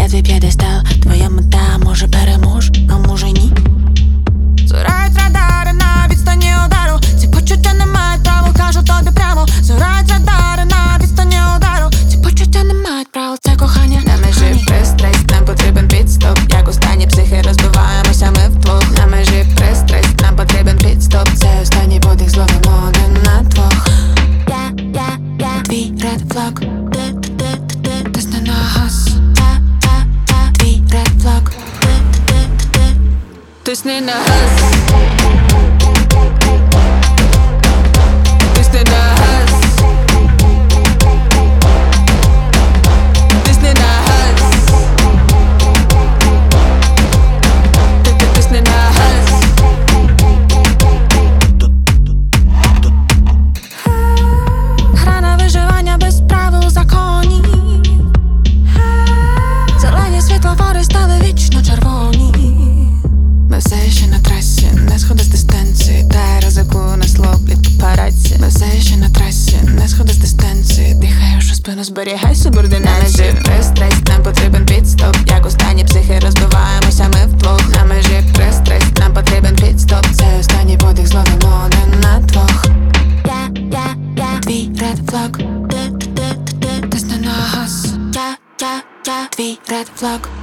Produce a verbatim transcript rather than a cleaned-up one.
твій п'єдестал. Твоя мета може перемож, а може ні. Згорають радари на відстані удару. Ці почуття не мають права, кажу тобі прямо. Згорають радари на відстані удару. Ці почуття не мають права, це кохання. На межі пристрасть, нам потрібен підстоп. Як останні психи розбиваємося ми вдвох. На межі пристрасть, нам потрібен підстоп. Це останній подих, зловимо один на двох. Я, я, я, твій ред флаг. Ти, ти, ти, ти, тисни на газ. Я, я, я, твій ред флаг. Ти, ти, ти, ти, тисни на газ. Тисни на газ. Тисни на газ. Ти, ти, тисни на газ. Гра на виживання без правил законів. Зелені світлофори стали вічно червоні. Ми все ще на трасі, не сходи з дистанції. Дай ризику, нас лоплять папараці. Ми все ще на трасі, не сходи з дистанції. Дихаєш у спину, зберігай субординацію. Пристрасть, нам потрібен підстоп. Як останні психи розбиваємося ми вдвох. На межі пристрасть, нам потрібен підстоп. Це останній подих, зловимо один на двох. Я, я, я, твій ред флаг. Ти, ти, ти, ти, тисни на газ. Я, я, я, твій ред флаг.